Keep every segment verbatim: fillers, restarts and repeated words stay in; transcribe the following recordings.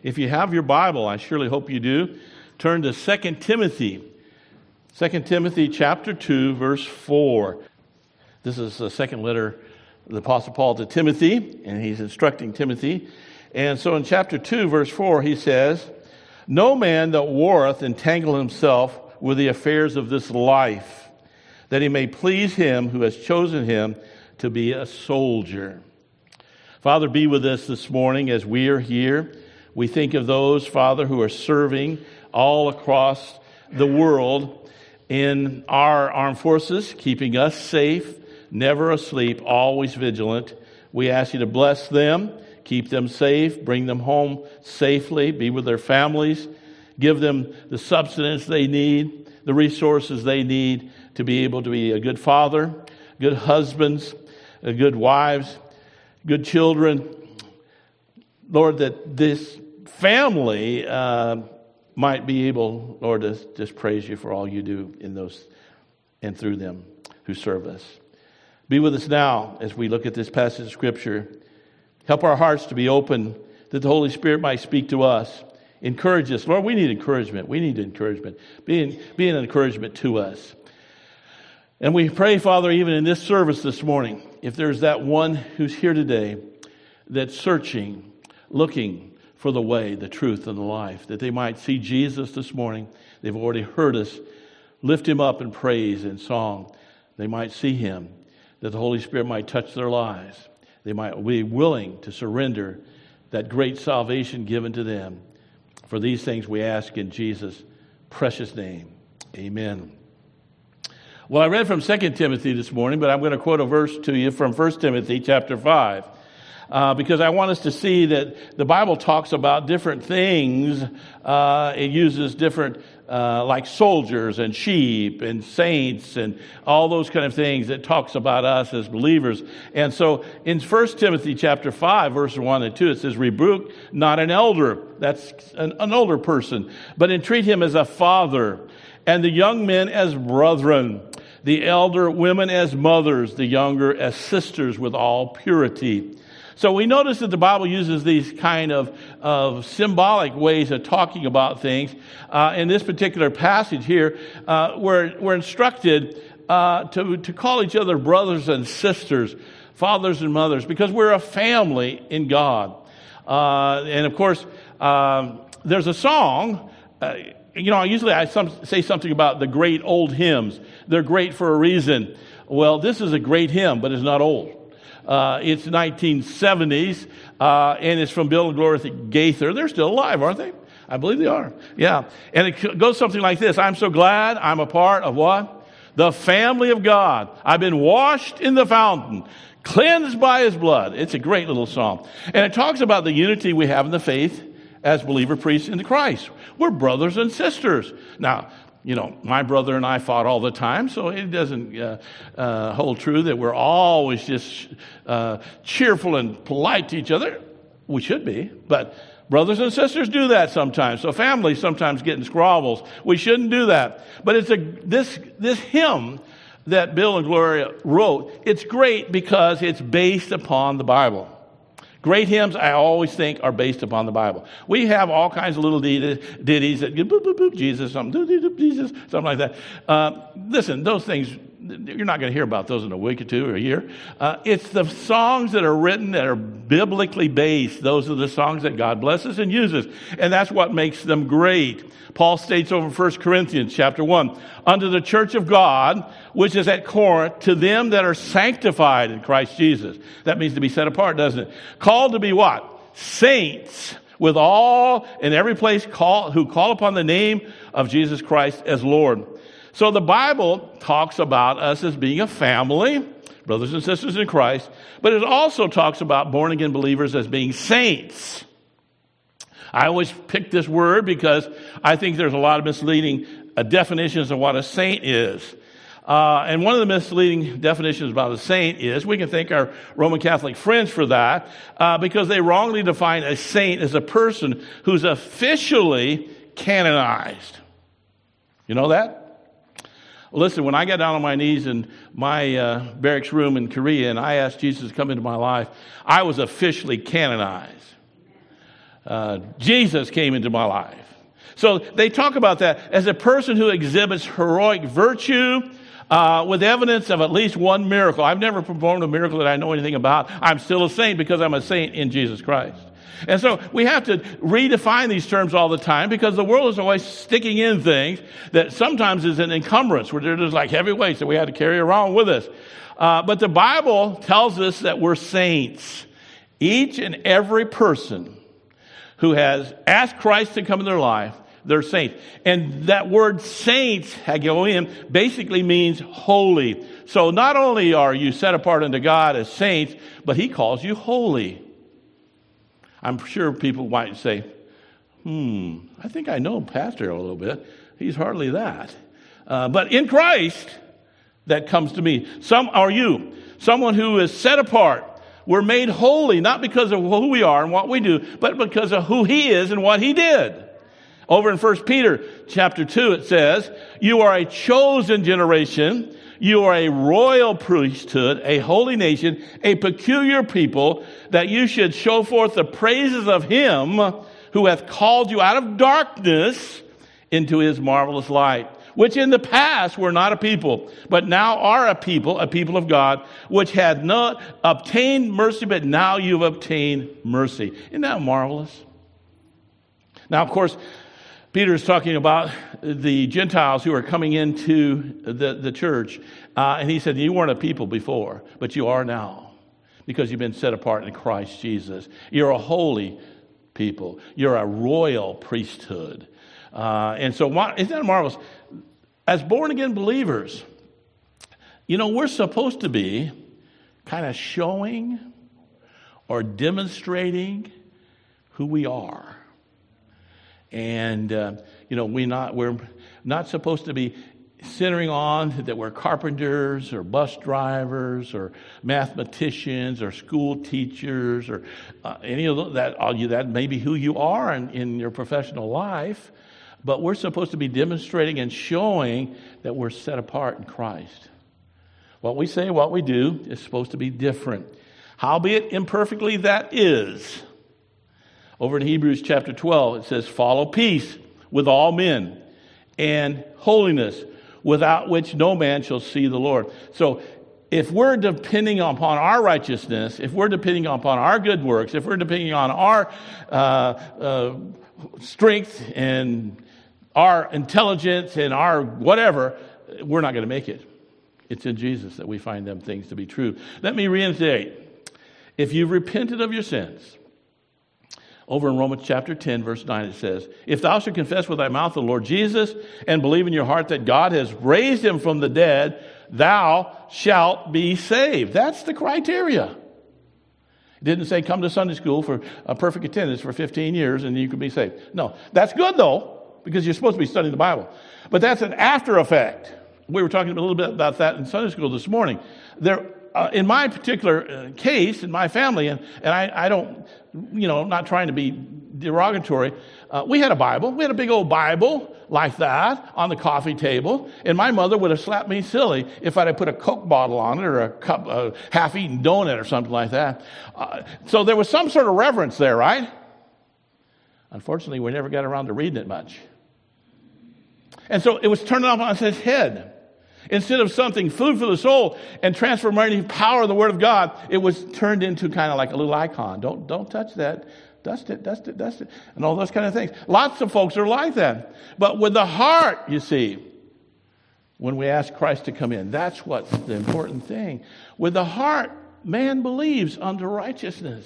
If you have your Bible, I surely hope you do, turn to Second Timothy. Second Timothy chapter two, verse four. This is the second letter of the Apostle Paul to Timothy, and he's instructing Timothy. And so in chapter two, verse four, he says, "No man that warreth entangle himself with the affairs of this life, that he may please him who has chosen him to be a soldier." Father, be with us this morning as we are here. We think of those, Father, who are serving all across the world in our armed forces, keeping us safe, never asleep, always vigilant. We ask you to bless them, keep them safe, bring them home safely, be with their families, give them the substance they need, the resources they need to be able to be a good father, good husbands, good wives, good children. Lord, that this family uh, might be able, Lord, to just praise you for all you do in those and through them who serve us. Be with us now as we look at this passage of Scripture. Help our hearts to be open that the Holy Spirit might speak to us. Encourage us. Lord, we need encouragement. We need encouragement. Be, in, be an encouragement to us. And we pray, Father, even in this service this morning, if there's that one who's here today that's searching, looking for the way, the truth, and the life, that they might see Jesus this morning. They've already heard us lift him up in praise and song. They might see him, that the Holy Spirit might touch their lives. They might be willing to surrender that great salvation given to them. For these things we ask in Jesus' precious name. Amen. Well, I read from Second Timothy this morning, but I'm going to quote a verse to you from First Timothy chapter five. Uh, because I want us to see that the Bible talks about different things. Uh, it uses different, uh, like soldiers and sheep and saints and all those kind of things. It talks about us as believers. And so in First Timothy chapter five, verse one and two, it says, "Rebuke not an elder," that's an, an older person, "but entreat him as a father, and the young men as brethren, the elder women as mothers, the younger as sisters with all purity." So we notice that the Bible uses these kind of, of symbolic ways of talking about things. Uh, in this particular passage here, uh, we're, we're instructed uh, to, to call each other brothers and sisters, fathers and mothers, because we're a family in God. Uh, and of course, um, there's a song. Uh, you know, usually I some, say something about the great old hymns. They're great for a reason. Well, this is a great hymn, but it's not old. Uh, it's nineteen seventies, uh, and it's from Bill and Dorothy Gaither. They're still alive, aren't they? I believe they are. Yeah. And it goes something like this. "I'm so glad I'm a part of what? The family of God. I've been washed in the fountain, cleansed by his blood." It's a great little psalm. And it talks about the unity we have in the faith as believer priests in Christ. We're brothers and sisters. Now, you know, my brother and I fought all the time, so it doesn't uh, uh, hold true that we're always just uh, cheerful and polite to each other. We should be, but brothers and sisters do that sometimes. So families sometimes get in squabbles. We shouldn't do that. But it's a this this hymn that Bill and Gloria wrote. It's great because it's based upon the Bible. Great hymns, I always think, are based upon the Bible. We have all kinds of little ditties that boop, boop, boop, Jesus, something, doop, doop, Jesus, something like that. Uh, listen, those things, you're not going to hear about those in a week or two or a year. Uh, it's the songs that are written that are biblically based. Those are the songs that God blesses and uses. And that's what makes them great. Paul states over in First Corinthians chapter one, "Unto the church of God, which is at Corinth, to them that are sanctified in Christ Jesus." That means to be set apart, doesn't it? Called to be what? Saints, with all in every place call, who call upon the name of Jesus Christ as Lord. So the Bible talks about us as being a family, brothers and sisters in Christ, but it also talks about born-again believers as being saints. I always pick this word because I think there's a lot of misleading uh, definitions of what a saint is. Uh, and one of the misleading definitions about a saint is, we can thank our Roman Catholic friends for that, uh, because they wrongly define a saint as a person who's officially canonized. You know that? Listen, when I got down on my knees in my uh, barracks room in Korea and I asked Jesus to come into my life, I was officially canonized. Uh, Jesus came into my life. So they talk about that as a person who exhibits heroic virtue uh, with evidence of at least one miracle. I've never performed a miracle that I know anything about. I'm still a saint because I'm a saint in Jesus Christ. And so we have to redefine these terms all the time because the world is always sticking in things that sometimes is an encumbrance, where they're just like heavy weights that we had to carry around with us. Uh, but the Bible tells us that we're saints. Each and every person who has asked Christ to come in their life, they're saints. And that word saints, hagioi, basically means holy. So not only are you set apart unto God as saints, but he calls you holy. I'm sure people might say, hmm, I think I know Pastor a little bit. He's hardly that. Uh, but in Christ, that comes to me. Some are you, someone who is set apart. We're made holy, not because of who we are and what we do, but because of who he is and what he did. Over in First Peter chapter two, it says, you are a chosen generation. You are a royal priesthood, a holy nation, a peculiar people, that you should show forth the praises of him who hath called you out of darkness into his marvelous light, which in the past were not a people, but now are a people, a people of God, which had not obtained mercy, but now you've obtained mercy. Isn't that marvelous? Now, of course, Peter is talking about the Gentiles who are coming into the, the church. Uh, and he said, you weren't a people before, but you are now because you've been set apart in Christ Jesus. You're a holy people. You're a royal priesthood. Uh, and so isn't that marvelous? As born-again believers, you know, we're supposed to be kind of showing or demonstrating who we are. And, uh, you know, we not, we're not supposed to be centering on that we're carpenters or bus drivers or mathematicians or school teachers or uh, any of that. All you, that may be who you are in, in your professional life. But we're supposed to be demonstrating and showing that we're set apart in Christ. What we say, what we do is supposed to be different. Howbeit imperfectly that is. Over in Hebrews chapter twelve, it says, follow peace with all men and holiness, without which no man shall see the Lord. So if we're depending upon our righteousness, if we're depending upon our good works, if we're depending on our uh, uh, strength and our intelligence and our whatever, we're not going to make it. It's in Jesus that we find them things to be true. Let me reiterate. If you've repented of your sins, over in Romans chapter ten, verse nine, it says, if thou shalt confess with thy mouth the Lord Jesus and believe in your heart that God has raised him from the dead, thou shalt be saved. That's the criteria. It didn't say come to Sunday school for a perfect attendance for fifteen years and you can be saved. No, that's good though, because you're supposed to be studying the Bible. But that's an after effect. We were talking a little bit about that in Sunday school this morning. There, uh, in my particular uh, case, in my family, and, and I, I don't, you know, not trying to be derogatory, uh, we had a Bible. We had a big old Bible like that on the coffee table. And my mother would have slapped me silly if I'd have put a Coke bottle on it or a cup, a half-eaten donut or something like that. Uh, so there was some sort of reverence there, right? Unfortunately, we never got around to reading it much. And so it was turned off on its head. Instead of something, food for the soul and transformative power of the Word of God, it was turned into kind of like a little icon. Don't, don't touch that. Dust it, dust it, dust it. And all those kind of things. Lots of folks are like that. But with the heart, you see, when we ask Christ to come in, that's what's the important thing. With the heart, man believes unto righteousness.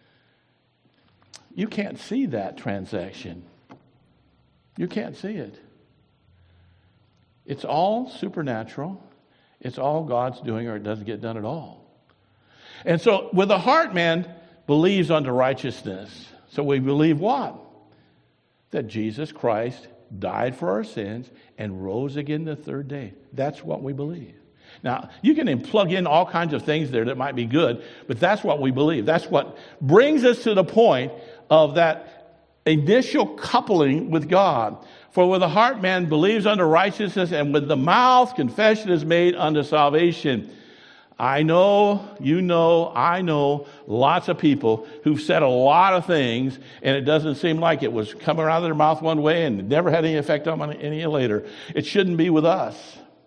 You can't see that transaction. You can't see it. It's all supernatural. It's all God's doing, or it doesn't get done at all. And so with the heart, man believes unto righteousness. So we believe what? That Jesus Christ died for our sins and rose again the third day. That's what we believe. Now, you can plug in all kinds of things there that might be good, but that's what we believe. That's what brings us to the point of that initial coupling with God. For with the heart man believes unto righteousness, and with the mouth confession is made unto salvation. I know, you know, I know lots of people who've said a lot of things, and it doesn't seem like it was coming out of their mouth one way and it never had any effect on any later. It shouldn't be with us.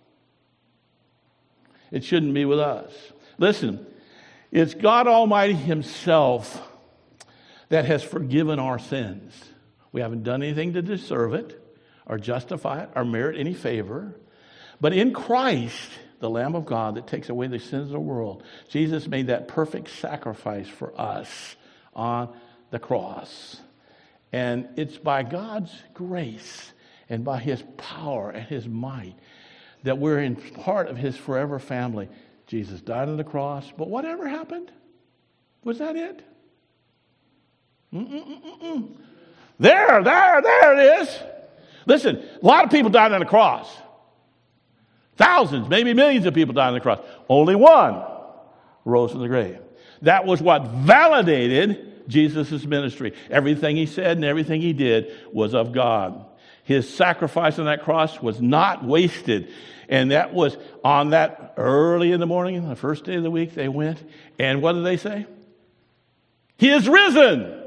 It shouldn't be with us. Listen, it's God Almighty himself that has forgiven our sins. We haven't done anything to deserve it or justify it or merit any favor. But in Christ, the Lamb of God that takes away the sins of the world, Jesus made that perfect sacrifice for us on the cross. And it's by God's grace and by his power and his might that we're in part of his forever family. Jesus died on the cross, but whatever happened? Was that it? Mm-mm-mm-mm. There, there, there it is. Listen, a lot of people died on the cross. Thousands, maybe millions of people died on the cross. Only one rose from the grave. That was what validated Jesus' ministry. Everything he said and everything he did was of God. His sacrifice on that cross was not wasted. And that was on that early in the morning, the first day of the week, they went. And what did they say? He is risen.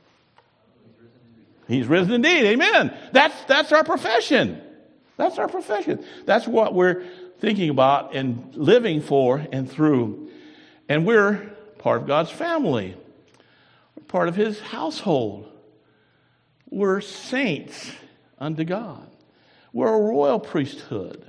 He's risen indeed. Amen. That's, that's our profession. That's our profession. That's what we're thinking about and living for and through. And we're part of God's family. We're part of his household. We're saints unto God. We're a royal priesthood.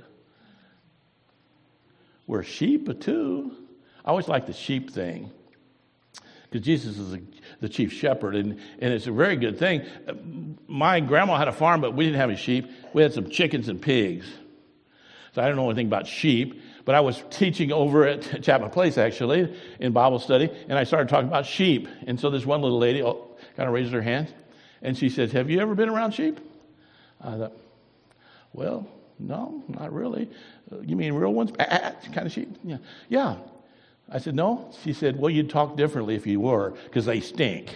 We're sheep too. I always like the sheep thing, because Jesus is the, the chief shepherd, and, and it's a very good thing. My grandma had a farm, but we didn't have any sheep. We had some chickens and pigs. So I don't know anything about sheep, but I was teaching over at Chapman Place, actually, in Bible study, and I started talking about sheep. And so this one little lady oh, kind of raised her hand, and she says, "Have you ever been around sheep?" I thought, well, no, not really. Uh, you mean real ones? Ah, ah, kind of sheep? Yeah. Yeah. I said, no. She said, well, you'd talk differently if you were, because they stink.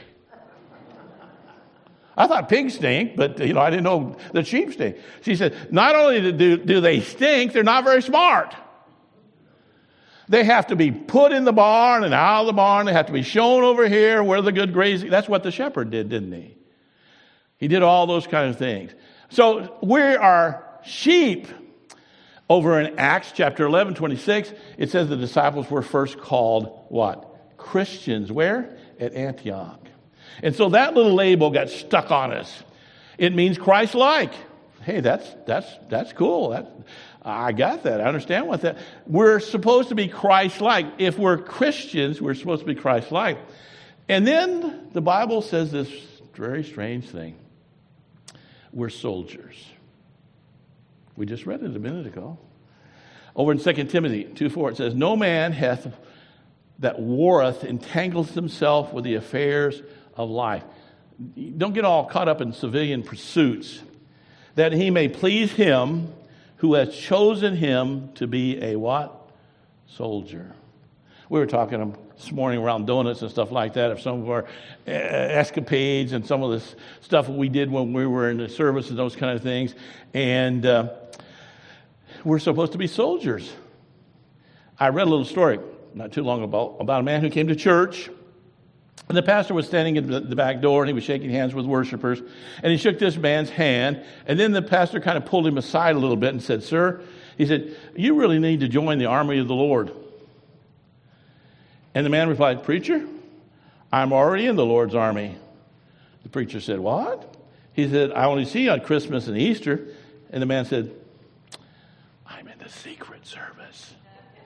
I thought pigs stink, but, you know, I didn't know that sheep stink. She said, not only do, do they stink, they're not very smart. They have to be put in the barn and out of the barn. They have to be shown over here where the good grazing. That's what the shepherd did, didn't he? He did all those kind of things. So we are sheep. Over in Acts chapter eleven, twenty-six, it says the disciples were first called what? Christians. Where? At Antioch. And so that little label got stuck on us. It means Christ-like. Hey, that's that's that's cool. That, I got that. I understand what that. We're supposed to be Christ-like. If we're Christians, we're supposed to be Christ-like. And then the Bible says this very strange thing. We're soldiers. We just read it a minute ago. Over in Second Timothy two four, it says, no man hath that warreth entangles himself with the affairs of life. Don't get all caught up in civilian pursuits, that he may please him who has chosen him to be a what? Soldier. We were talking this morning around donuts and stuff like that of some of our uh, escapades and some of the stuff we did when we were in the service and those kind of things. And uh, we're supposed to be soldiers. I read a little story not too long ago about a man who came to church. And the pastor was standing at the back door, and he was shaking hands with worshipers. And he shook this man's hand. And then the pastor kind of pulled him aside a little bit and said, sir, he said, you really need to join the army of the Lord. And the man replied, preacher, I'm already in the Lord's army. The preacher said, what? He said, I only see you on Christmas and Easter. And the man said, I'm in the secret service.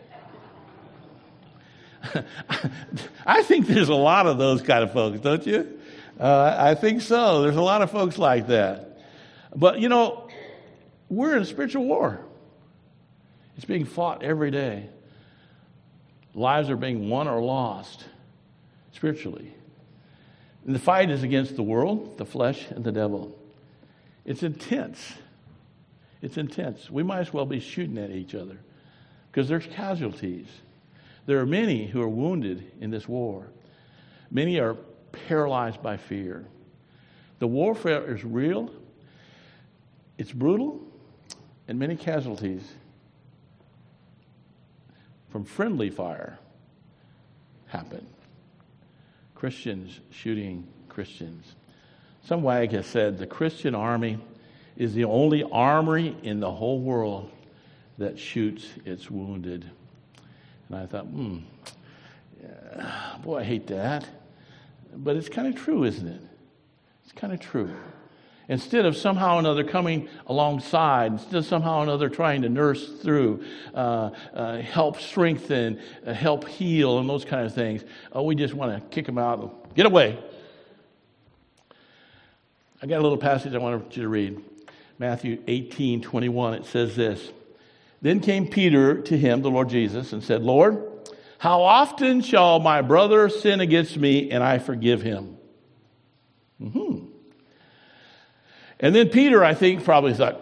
I think there's a lot of those kind of folks, don't you? Uh, I think so. There's a lot of folks like that. But, you know, we're in a spiritual war. It's being fought every day. Lives are being won or lost spiritually. And the fight is against the world, the flesh, and the devil. It's intense. It's intense. We might as well be shooting at each other because there's casualties. There are many who are wounded in this war. Many are paralyzed by fear. The warfare is real. It's brutal, and many casualties. from friendly fire happen. Christians shooting Christians. Some wag has said the Christian army is the only armory in the whole world that shoots its wounded. And I thought, hmm, yeah, boy, I hate that. But it's kind of true, isn't it? It's kind of true. Instead of somehow or another coming alongside, instead of somehow or another trying to nurse through, uh, uh, help strengthen, uh, help heal, and those kind of things, oh, we just want to kick them out and get away. I got a little passage I want you to read. Matthew eighteen twenty-one, it says this. Then came Peter to him, the Lord Jesus, and said, Lord, how often shall my brother sin against me and I forgive him? Mm-hmm. And then Peter, I think, probably thought,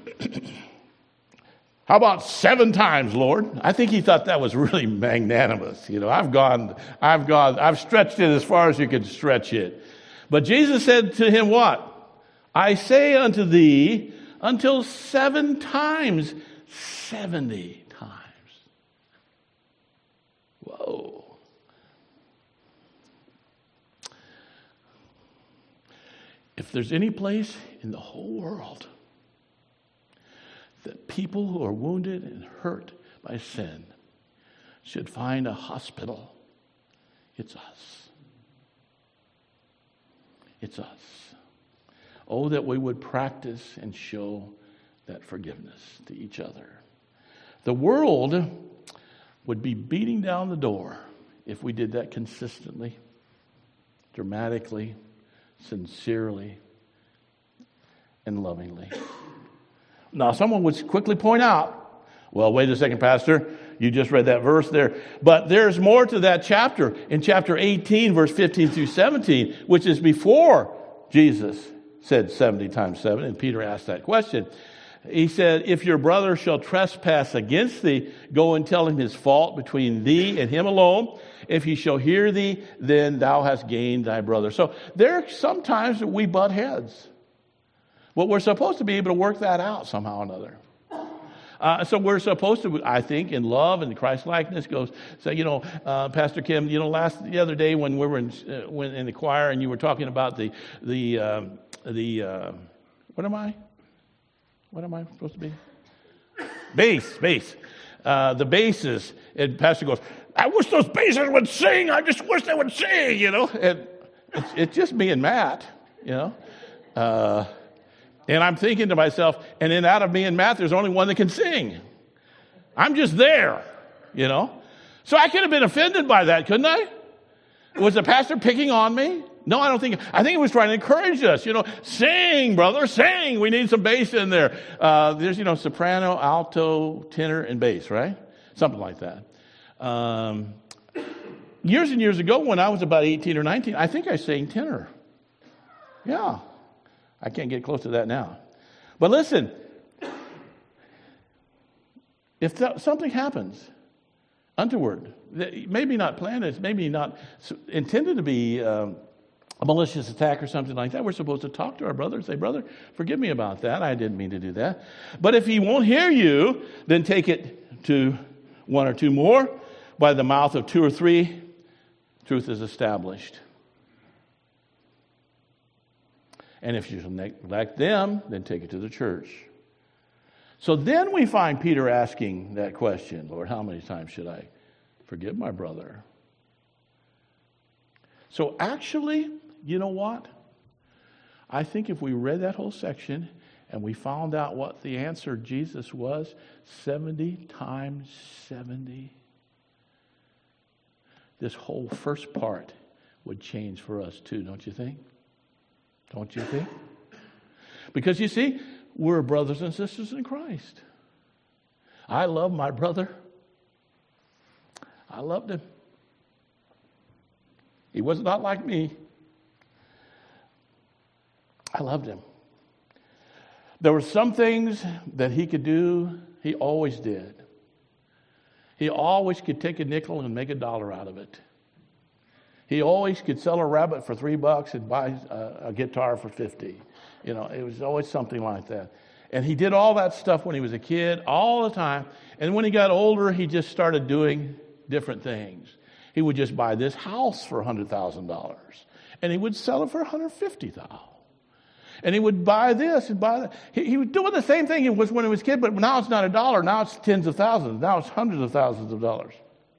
how about seven times, Lord? I think he thought that was really magnanimous. You know, I've gone, I've gone, I've stretched it as far as you can stretch it. But Jesus said to him what? I say unto thee, until seven times, seventy times. Whoa. If there's any place in the whole world that people who are wounded and hurt by sin should find a hospital, it's us. It's us. Oh, that we would practice and show that forgiveness to each other. The world would be beating down the door if we did that consistently, dramatically, sincerely, and lovingly. Now, someone would quickly point out, well, wait a second, Pastor, you just read that verse there. But there's more to that chapter. In chapter eighteen, verse fifteen through seventeen, which is before Jesus said seventy times seven, and Peter asked that question. He said, if your brother shall trespass against thee, go and tell him his fault between thee and him alone. If he shall hear thee, then thou hast gained thy brother. So there are sometimes that we butt heads. But we're supposed to be able to work that out somehow or another. Uh, so we're supposed to, I think, in love and Christ-likeness goes, say, you know, uh, Pastor Kim, you know, last, the other day when we were in, uh, when in the choir and you were talking about the, the, um, the, uh, what am I? What am I supposed to be? Bass, bass. Uh, the basses. And Pastor goes, I wish those basses would sing. I just wish they would sing, you know. And it's, it's just me and Matt, you know. Uh, and I'm thinking to myself, and then out of me and Matt, there's only one that can sing. I'm just there, you know. So I could have been offended by that, couldn't I? Was the pastor picking on me? No, I don't think. I think he was trying to encourage us. You know, sing, brother, sing. We need some bass in there. Uh, there's, you know, soprano, alto, tenor, and bass, right? Something like that. Um, years and years ago, when I was about eighteen or nineteen, I think I sang tenor. Yeah, I can't get close to that now. But listen, if th- something happens untoward, maybe not planned, it's maybe not intended to be. Um, A malicious attack or something like that, we're supposed to talk to our brother and say, brother, forgive me about that. I didn't mean to do that. But if he won't hear you, then take it to one or two more. By the mouth of two or three, truth is established. And if you neglect them, then take it to the church. So then we find Peter asking that question, Lord, how many times should I forgive my brother? So actually, you know what? I think if we read that whole section and we found out what the answer of Jesus was, seventy times seventy, this whole first part would change for us too, don't you think? Don't you think? Because you see, we're brothers and sisters in Christ. I love my brother. I loved him. He was not like me. I loved him. There were some things that he could do, he always did. He always could take a nickel and make a dollar out of it. He always could sell a rabbit for three bucks and buy a, a guitar for fifty. You know, it was always something like that. And he did all that stuff when he was a kid, all the time. And when he got older, he just started doing different things. He would just buy this house for one hundred thousand dollars. And he would sell it for one hundred fifty thousand dollars. And he would buy this and buy that. He, he was doing the same thing he was when he was a kid, but now it's not a dollar. Now it's tens of thousands. Now it's hundreds of thousands of dollars.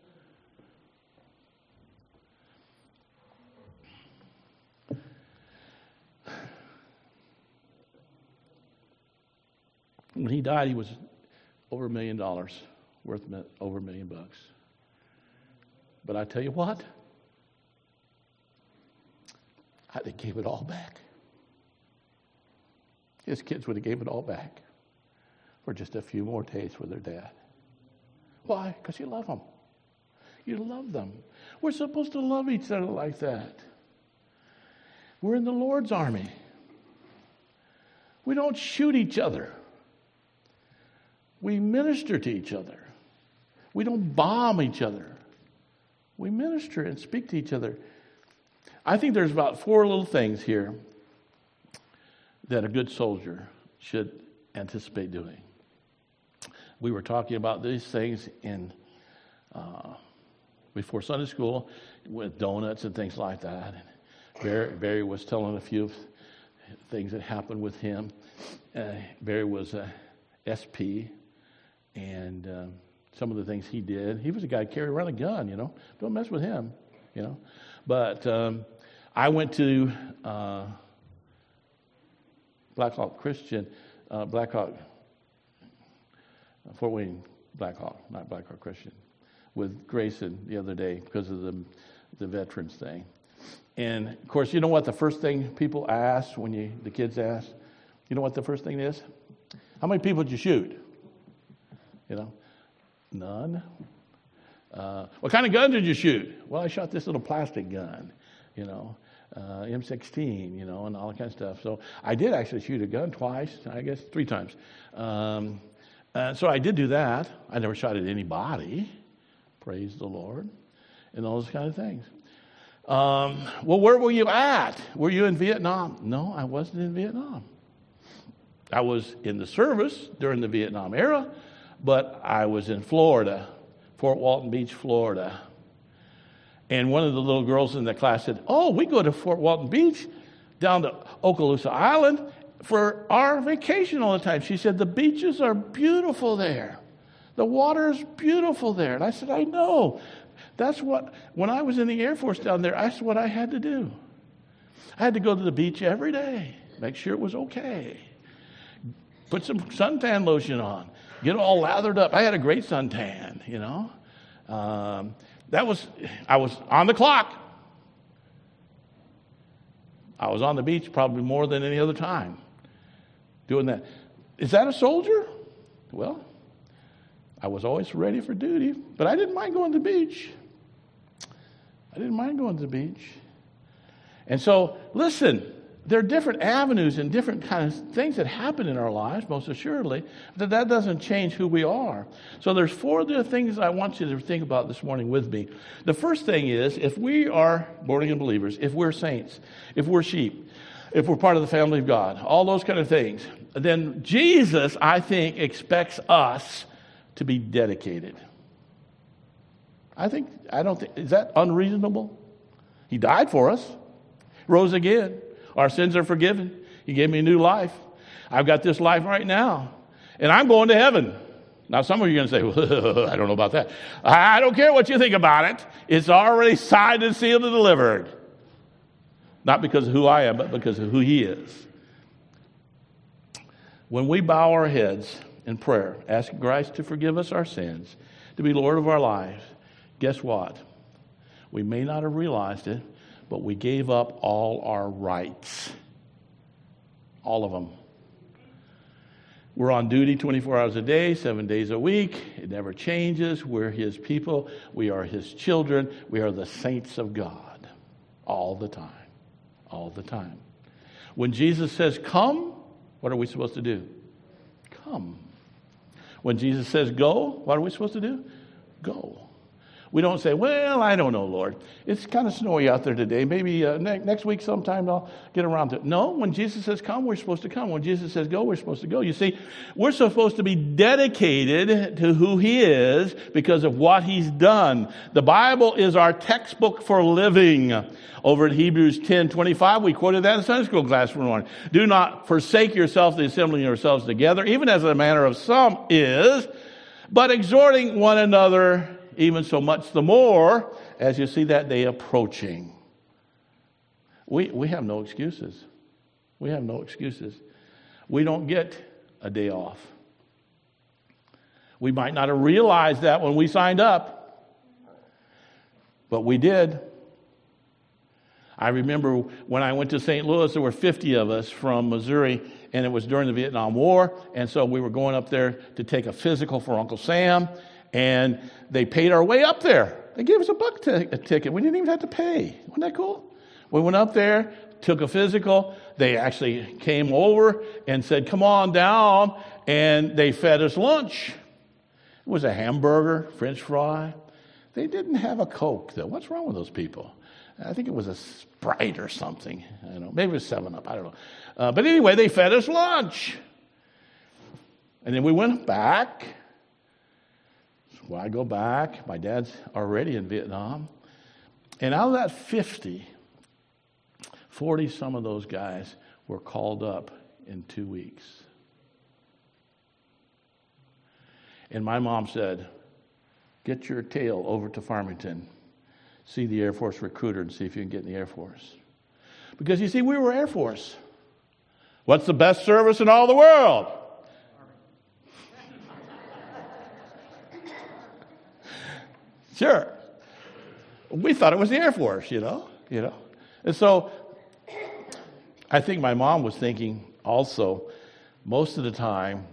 When he died, he was over a million dollars, worth over a million bucks. But I tell you what, they gave it all back. His kids would have gave it all back for just a few more days with their dad. Why? Because you love them. You love them. We're supposed to love each other like that. We're in the Lord's army. We don't shoot each other. We minister to each other. We don't bomb each other. We minister and speak to each other. I think there's about four little things here that a good soldier should anticipate doing. We were talking about these things in uh, before Sunday school with donuts and things like that. And Barry, Barry was telling a few things that happened with him. Uh, Barry was a S P, and uh, some of the things he did. He was a guy who carried around a gun, you know. Don't mess with him, you know. But um, I went to uh, Blackhawk Christian, uh, Blackhawk, Fort Wayne Blackhawk, not Blackhawk Christian, with Grayson the other day because of the the veterans thing. And of course, you know what the first thing people ask when you the kids ask? You know what the first thing is? How many people did you shoot? You know, none. Uh, what kind of gun did you shoot? Well, I shot this little plastic gun, you know, uh, M sixteen, you know, and all that kind of stuff. So I did actually shoot a gun twice, I guess three times. Um, and so I did do that. I never shot at anybody. Praise the Lord. And those kind of things. Um, well, where were you at? Were you in Vietnam? No, I wasn't in Vietnam. I was in the service during the Vietnam era, but I was in Florida, Fort Walton Beach, Florida. And one of the little girls in the class said, oh, we go to Fort Walton Beach down to Okaloosa Island for our vacation all the time. She said, the beaches are beautiful there. The water is beautiful there. And I said, I know. That's what, when I was in the Air Force down there, that's what I had to do. I had to go to the beach every day, make sure it was okay. Put some suntan lotion on, get all lathered up. I had a great suntan, you know. Um, that was, I was on the clock. I was on the beach probably more than any other time doing that. Is that a soldier? Well, I was always ready for duty, but I didn't mind going to the beach. I didn't mind going to the beach. And so, listen, there are different avenues and different kinds of things that happen in our lives, most assuredly, but that doesn't change who we are. So there's four other things I want you to think about this morning with me. The first thing is, if we are born-again believers, if we're saints, if we're sheep, if we're part of the family of God, all those kind of things, then Jesus, I think, expects us to be dedicated. I think, I don't think, is that unreasonable? He died for us, rose again. Our sins are forgiven. He gave me a new life. I've got this life right now, and I'm going to heaven. Now, some of you are going to say, well, I don't know about that. I don't care what you think about it. It's already signed and sealed and delivered. Not because of who I am, but because of who He is. When we bow our heads in prayer, asking Christ to forgive us our sins, to be Lord of our lives, guess what? We may not have realized it, but we gave up all our rights. All of them. We're on duty twenty-four hours a day, seven days a week. It never changes. We're His people. We are His children. We are the saints of God. All the time. All the time. When Jesus says, come, what are we supposed to do? Come. When Jesus says, go, what are we supposed to do? Go. We don't say, well, I don't know, Lord. It's kind of snowy out there today. Maybe uh, ne- next week sometime I'll get around to it. No, when Jesus says come, we're supposed to come. When Jesus says go, we're supposed to go. You see, we're supposed to be dedicated to who he is because of what he's done. The Bible is our textbook for living. Over at Hebrews ten twenty-five, we quoted that in Sunday school class for morning. Do not forsake yourselves, the assembling yourselves together, even as the manner of some is, but exhorting one another, even so much the more, as you see that day approaching. We, we have no excuses. We have no excuses. We don't get a day off. We might not have realized that when we signed up, but we did. I remember when I went to Saint Louis, there were fifty of us from Missouri, and it was during the Vietnam War, and so we were going up there to take a physical for Uncle Sam, and they paid our way up there. They gave us a buck t- a ticket. We didn't even have to pay. Wasn't that cool? We went up there, took a physical. They actually came over and said, come on down, and they fed us lunch. It was a hamburger, French fry. They didn't have a Coke, though. What's wrong with those people? I think it was a Sprite or something. I don't know. Maybe it was seven up. I don't know. Uh, but anyway, they fed us lunch. And then we went back. So I go back. My dad's already in Vietnam. And out of that fifty, forty some of those guys were called up in two weeks. And my mom said, get your tail over to Farmington. See the Air Force recruiter and see if you can get in the Air Force. Because you see, we were Air Force. What's the best service in all the world? Sure. We thought it was the Air Force, you know, you know. And so I think my mom was thinking also, most of the time,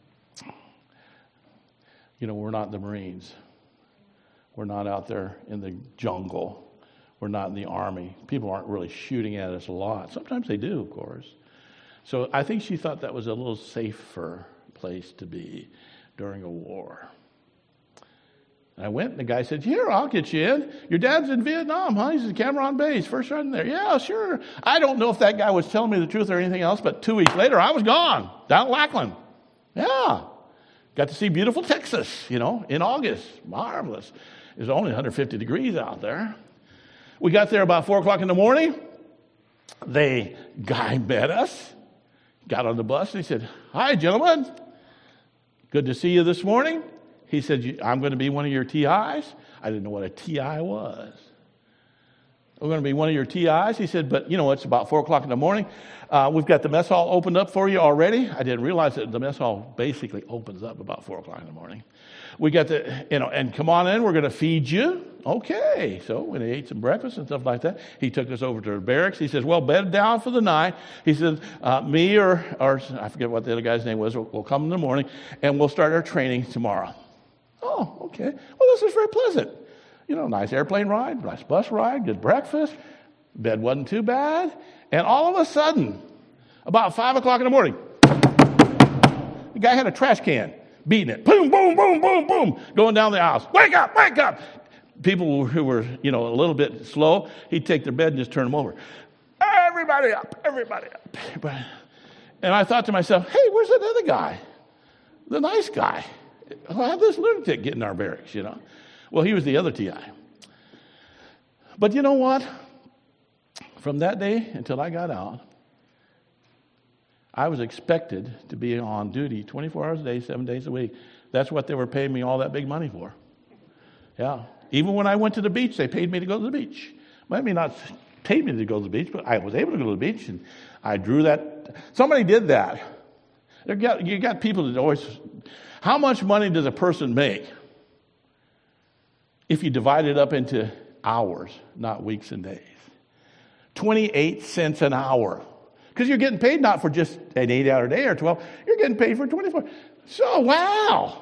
you know, we're not the Marines. We're not out there in the jungle. We're not in the army. People aren't really shooting at us a lot. Sometimes they do, of course. So I think she thought that was a little safer place to be during a war. I went, and the guy said, here, I'll get you in. Your dad's in Vietnam, huh? He's in Cameron Base, first sergeant there. Yeah, sure. I don't know if that guy was telling me the truth or anything else, but two weeks later, I was gone, down at Lackland. Yeah. Got to see beautiful Texas, you know, in August. Marvelous. It was only one hundred fifty degrees out there. We got there about four o'clock in the morning. The guy met us, got on the bus, and he said, hi, gentlemen. Good to see you this morning. He said, I'm going to be one of your T Is. I didn't know what a T I was. I'm going to be one of your T Is. He said, but, you know, it's about four o'clock in the morning. Uh, we've got the mess hall opened up for you already. I didn't realize that the mess hall basically opens up about four o'clock in the morning. We got the, you know, and come on in, we're going to feed you. Okay. So when he ate some breakfast and stuff like that, he took us over to the barracks. He says, well, bed down for the night. He said, uh, me or, or I forget what the other guy's name was, we'll, we'll come in the morning and we'll start our training tomorrow. Oh, okay. Well, this is very pleasant. You know, nice airplane ride, nice bus ride, good breakfast. Bed wasn't too bad. And all of a sudden, about five o'clock in the morning, the guy had a trash can, beating it. Boom, boom, boom, boom, boom, going down the aisles. Wake up, wake up. People who were, you know, a little bit slow, he'd take their bed and just turn them over. Everybody up, everybody up. And I thought to myself, hey, where's that other guy? The nice guy. I'll have this lunatic get in our barracks, you know. Well, he was the other T I. But you know what? From that day until I got out, I was expected to be on duty twenty-four hours a day, seven days a week. That's what they were paying me all that big money for. Yeah. Even when I went to the beach, they paid me to go to the beach. Maybe not paid me to go to the beach, but I was able to go to the beach, and I drew that. Somebody did that. You got, you got people that always... How much money does a person make if you divide it up into hours, not weeks and days? twenty-eight cents an hour. Because you're getting paid not for just an eight-hour day or twelve. You're getting paid for twenty-four. So, wow.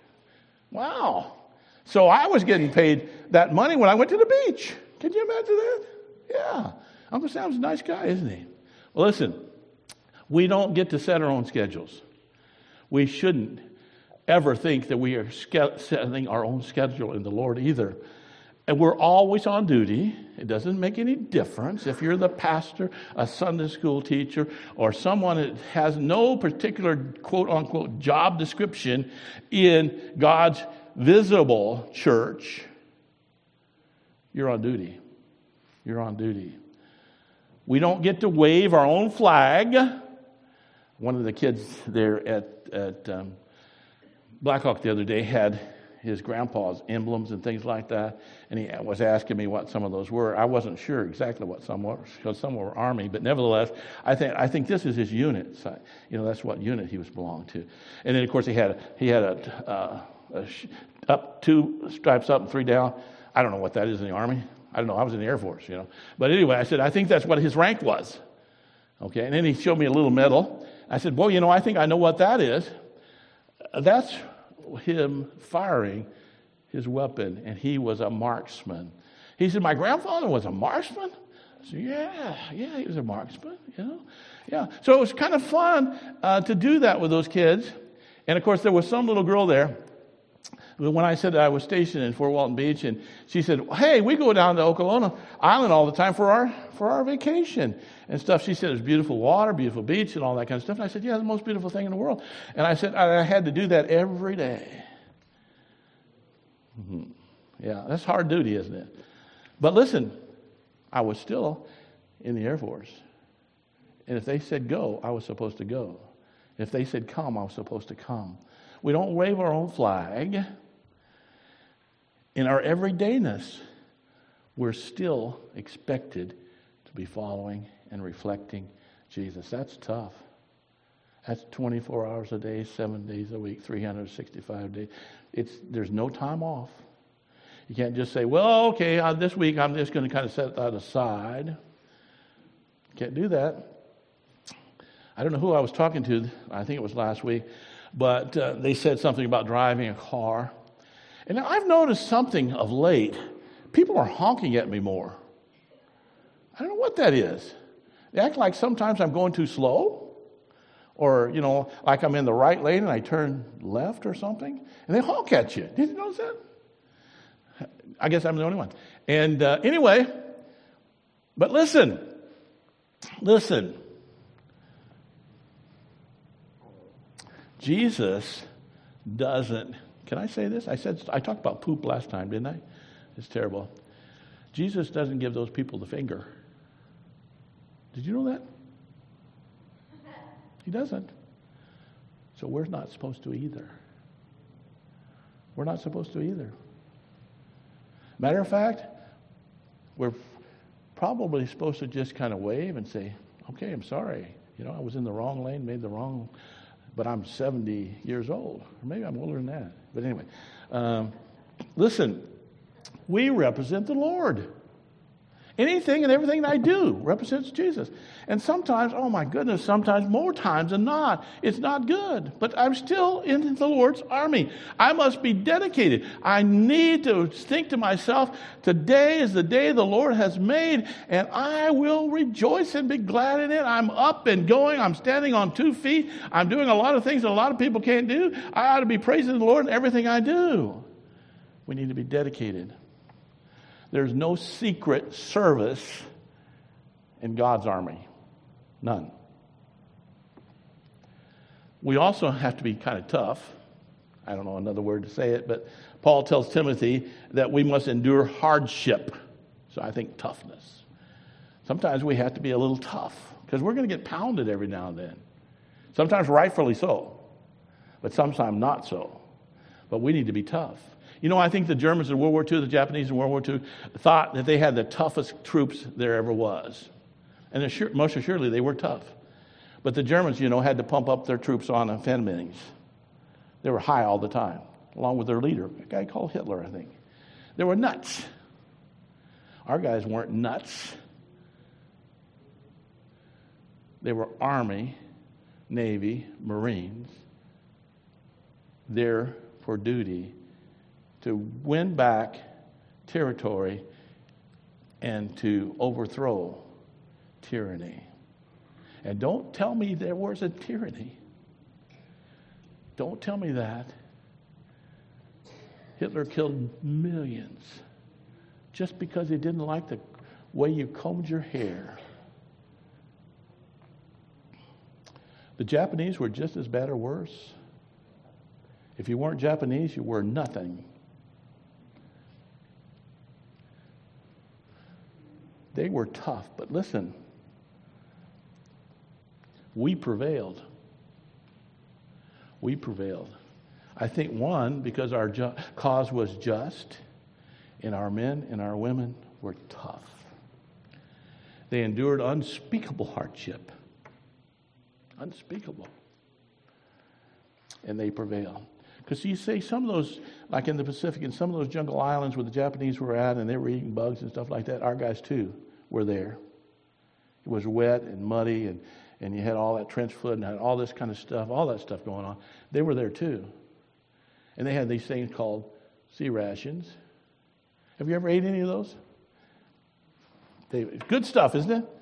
Wow. So I was getting paid that money when I went to the beach. Can you imagine that? Yeah. Uncle Sam's a nice guy, isn't he? Well, listen, we don't get to set our own schedules. We shouldn't ever think that we are setting our own schedule in the Lord either. And we're always on duty. It doesn't make any difference if you're the pastor, a Sunday school teacher, or someone that has no particular quote-unquote job description in God's visible church. You're on duty. You're on duty. We don't get to wave our own flag. One of the kids there at, at um, Blackhawk the other day had his grandpa's emblems and things like that, and he was asking me what some of those were. I wasn't sure exactly what some were, because some were Army, but nevertheless, I think I think this is his unit. So, you know, that's what unit he was belonged to. And then, of course, he had he had a, uh, a sh- up two stripes up and three down. I don't know what that is in the Army. I don't know. I was in the Air Force, you know. But anyway, I said, I think that's what his rank was. Okay, and then he showed me a little medal. I said, well, you know, I think I know what that is. That's him firing his weapon, and he was a marksman. He said, my grandfather was a marksman? I said, yeah, yeah, he was a marksman, you know. Yeah, so it was kind of fun uh, to do that with those kids. And, of course, there was some little girl there. When I said that I was stationed in Fort Walton Beach, and she said, hey, we go down to Okolona Island all the time for our for our vacation and stuff. She said, there's beautiful water, beautiful beach, and all that kind of stuff. And I said, yeah, it's the most beautiful thing in the world. And I said, I had to do that every day. Mm-hmm. Yeah, that's hard duty, isn't it? But listen, I was still in the Air Force. And if they said go, I was supposed to go. If they said come, I was supposed to come. We don't wave our own flag. In our everydayness, we're still expected to be following and reflecting Jesus. That's tough. That's twenty-four hours a day, seven days a week, three hundred sixty-five days. It's there's no time off. You can't just say, well, okay, uh, this week I'm just going to kind of set that aside. Can't do that. I don't know who I was talking to. I think it was last week. But uh, they said something about driving a car. And I've noticed something of late. People are honking at me more. I don't know what that is. They act like sometimes I'm going too slow. Or, you know, like I'm in the right lane and I turn left or something. And they honk at you. Did you notice that? I guess I'm the only one. And uh, anyway, but listen. Listen. Jesus doesn't, can I say this? I said I talked about poop last time, didn't I? It's terrible. Jesus doesn't give those people the finger. Did you know that? He doesn't. So we're not supposed to either. We're not supposed to either. Matter of fact, we're probably supposed to just kind of wave and say, okay, I'm sorry. You know, I was in the wrong lane, made the wrong, but I'm seventy years old. Or maybe I'm older than that. But anyway, um, listen, we represent the Lord. Anything and everything that I do represents Jesus. And sometimes, oh my goodness, sometimes more times than not, it's not good. But I'm still in the Lord's army. I must be dedicated. I need to think to myself, today is the day the Lord has made, and I will rejoice and be glad in it. I'm up and going. I'm standing on two feet. I'm doing a lot of things that a lot of people can't do. I ought to be praising the Lord in everything I do. We need to be dedicated. There's no secret service in God's army. None. We also have to be kind of tough. I don't know another word to say it, but Paul tells Timothy that we must endure hardship. So I think toughness. Sometimes we have to be a little tough because we're going to get pounded every now and then. Sometimes rightfully so, but sometimes not so. But we need to be tough. You know, I think the Germans in World War Two, the Japanese in World War Two, thought that they had the toughest troops there ever was. And assur- most assuredly, they were tough. But the Germans, you know, had to pump up their troops on amphetamines. They were high all the time, along with their leader, a guy called Hitler, I think. They were nuts. Our guys weren't nuts. They were Army, Navy, Marines, there for duty, to win back territory and to overthrow tyranny. And don't tell me there was a tyranny. Don't tell me that. Hitler killed millions just because they didn't like the way you combed your hair. The Japanese were just as bad or worse. If you weren't Japanese, you were nothing. They were tough, but listen, we prevailed. We prevailed. I think, one, because our ju- cause was just, and our men and our women were tough. They endured unspeakable hardship. Unspeakable. And they prevailed. Because you see, some of those, like in the Pacific, in some of those jungle islands where the Japanese were at and they were eating bugs and stuff like that, our guys too were there. It was wet and muddy, and, and you had all that trench foot and had all this kind of stuff, all that stuff going on. They were there too. And they had these things called sea rations. Have you ever ate any of those? They, good stuff, isn't it?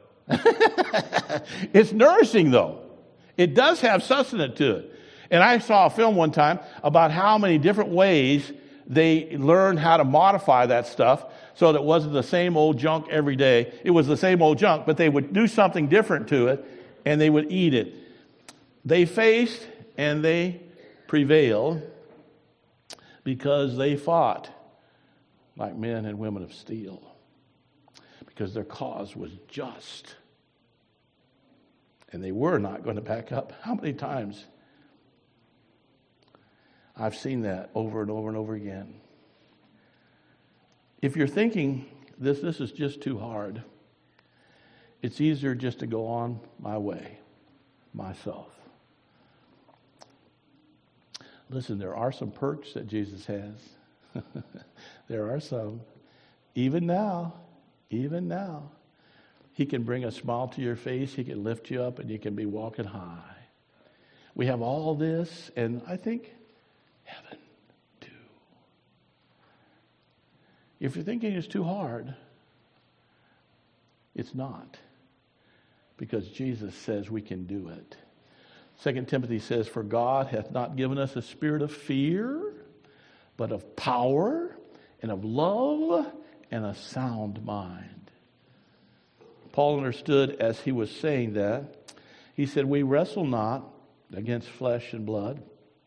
It's nourishing, though. It does have sustenance to it. And I saw a film one time about how many different ways they learned how to modify that stuff so that it wasn't the same old junk every day. It was the same old junk, but they would do something different to it, and they would eat it. They faced and they prevailed because they fought like men and women of steel, because their cause was just. And they were not going to back up. How many times I've seen that over and over and over again. If you're thinking this this is just too hard, it's easier just to go on my way, myself. Listen, there are some perks that Jesus has. There are some. Even now, even now, he can bring a smile to your face, he can lift you up, and you can be walking high. We have all this, and I think heaven too. If you're thinking it's too hard, it's not. Because Jesus says we can do it. Second Timothy says, for God hath not given us a spirit of fear, but of power and of love and a sound mind. Paul understood as he was saying that. He said, we wrestle not against flesh and blood,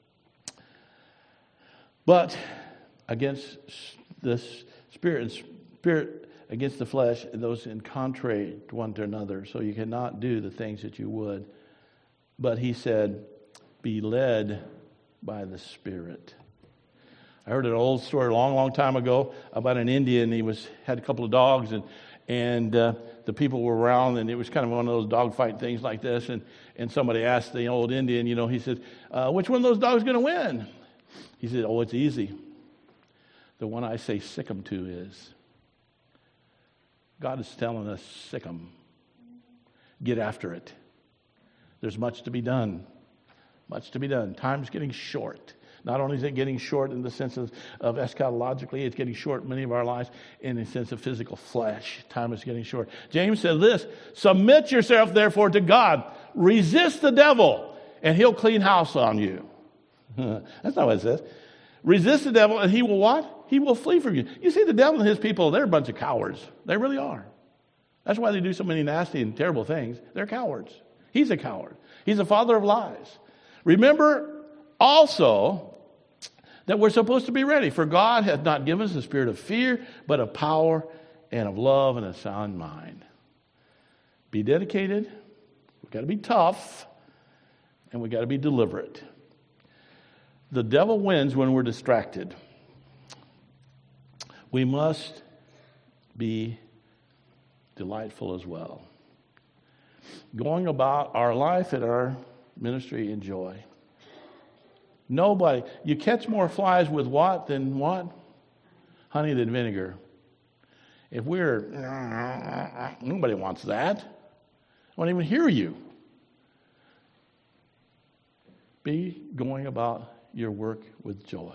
but against this spirit and spirit against the flesh, and those in contrary to one to another. So you cannot do the things that you would. But he said, be led by the Spirit. I heard an old story a long, long time ago about an Indian. He was had a couple of dogs, and and uh, the people were around, and it was kind of one of those dogfight things like this. And, and somebody asked the old Indian, you know, he said, uh, which one of those dogs is going to win? He said, oh, it's easy. The one I say sick 'em to is. God is telling us, sick 'em. Get after it. There's much to be done. Much to be done. Time's getting short. Not only is it getting short in the sense of, of eschatologically, it's getting short in many of our lives in the sense of physical flesh. Time is getting short. James said this, submit yourself therefore to God. Resist the devil, and he'll clean house on you. That's not what it says. Resist the devil, and he will what? He will flee from you. You see, the devil and his people, they're a bunch of cowards. They really are. That's why they do so many nasty and terrible things. They're cowards. He's a coward. He's a father of lies. Remember also that we're supposed to be ready. For God hath not given us a spirit of fear, but of power and of love and a sound mind. Be dedicated. We've got to be tough. And we've got to be deliberate. The devil wins when we're distracted. We must be delightful as well. Going about our life and our ministry in joy. Nobody, you catch more flies with what than what? Honey than vinegar. If we're, nobody wants that. I won't even hear you. Be going about your work with joy.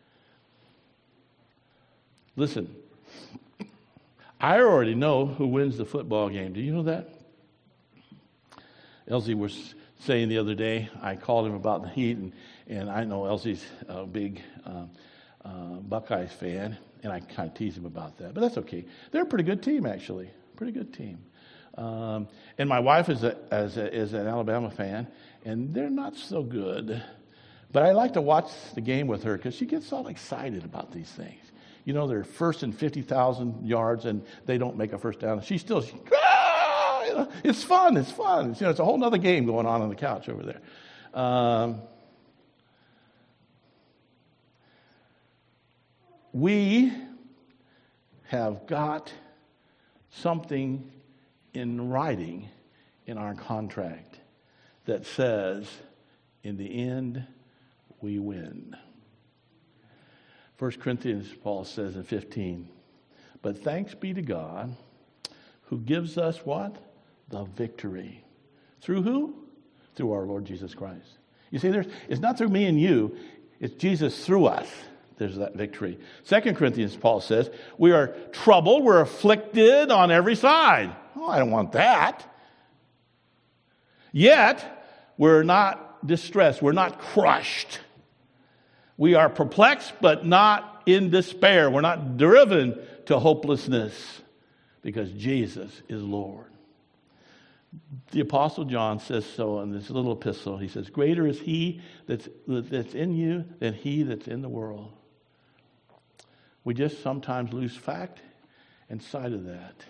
Listen, I already know who wins the football game. Do you know that? Elsie was saying the other day, I called him about the Heat, and, and I know Elsie's a big uh, uh, Buckeyes fan, And I kind of tease him about that, but that's okay. They're a pretty good team, actually. Pretty good team. Um, and my wife is a, as a, is an Alabama fan, and they're not so good. But I like to watch the game with her because she gets all excited about these things. You know, they're first and fifty thousand yards, and they don't make a first down. And she still, she, ah! You know, it's fun. It's fun. It's, you know, it's a whole other game going on on the couch over there. Um, we have got something in writing in our contract that says, in the end, we win. First Corinthians, Paul says in fifteen, but thanks be to God who gives us what? The victory. Through who? Through our Lord Jesus Christ. You see, there's, it's not through me and you, it's Jesus through us. There's that victory. Second Corinthians, Paul says, we are troubled, we're afflicted on every side. Oh, I don't want that. Yet, we're not distressed, we're not crushed. We are perplexed, but not in despair. We're not driven to hopelessness because Jesus is Lord. The Apostle John says so in this little epistle. He says, greater is he that's, that's in you than he that's in the world. We just sometimes lose fact and sight of that.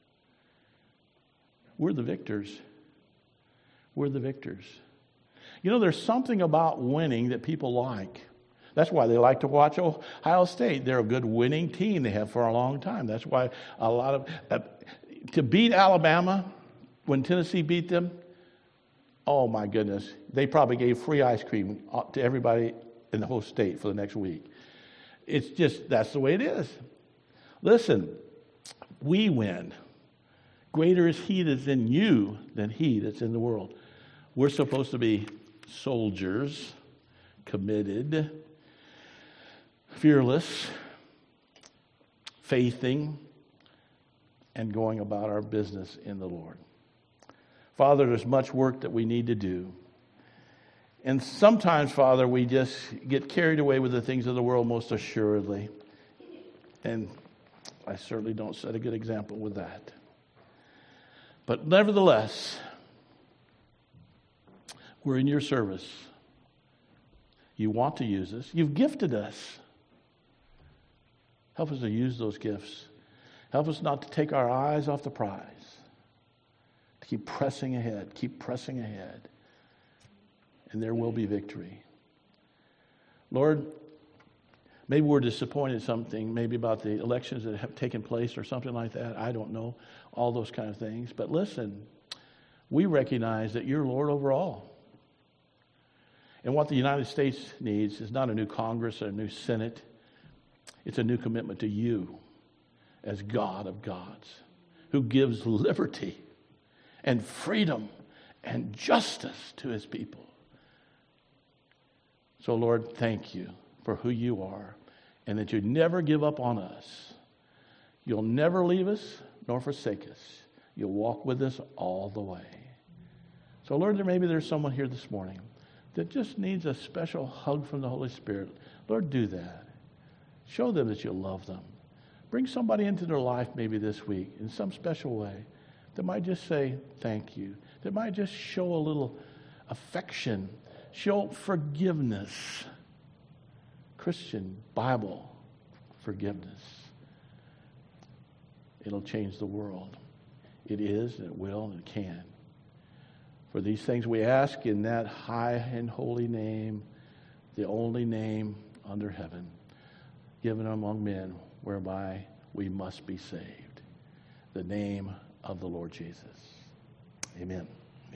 We're the victors. We're the victors. You know, there's something about winning that people like. That's why they like to watch Ohio State. They're a good winning team. They have for a long time. That's why a lot of... Uh, to beat Alabama, when Tennessee beat them, oh my goodness, they probably gave free ice cream to everybody in the whole state for the next week. It's just, that's the way it is. Listen, we win. Greater is he that's in you than he that's in the world. We're supposed to be soldiers, committed, fearless, faithing, and going about our business in the Lord. Father, there's much work that we need to do. And sometimes, Father, we just get carried away with the things of the world, most assuredly. And I certainly don't set a good example with that. But nevertheless, we're in your service. You want to use us. You've gifted us. Help us to use those gifts. Help us not to take our eyes off the prize. To keep pressing ahead. Keep pressing ahead. And there will be victory. Lord, maybe we're disappointed in something, maybe about the elections that have taken place or something like that. I don't know. All those kind of things. But listen, we recognize that you're Lord over all. And what the United States needs is not a new Congress or a new Senate. It's a new commitment to you as God of gods, who gives liberty and freedom and justice to his people. So, Lord, thank you for who you are and that you never give up on us. You'll never leave us nor forsake us. You'll walk with us all the way. So, Lord, there maybe there's someone here this morning that just needs a special hug from the Holy Spirit. Lord, do that. Show them that you love them. Bring somebody into their life maybe this week in some special way that might just say thank you, that might just show a little affection, show forgiveness, Christian Bible forgiveness. It'll change the world. It is, and it will, and it can. For these things we ask in that high and holy name, the only name under heaven, given among men, whereby we must be saved. The name of the Lord Jesus. Amen.